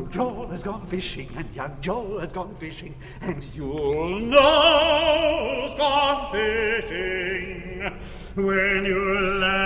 Old Joel has gone fishing, and young Joel has gone fishing, and you'll know who's gone fishing when you land.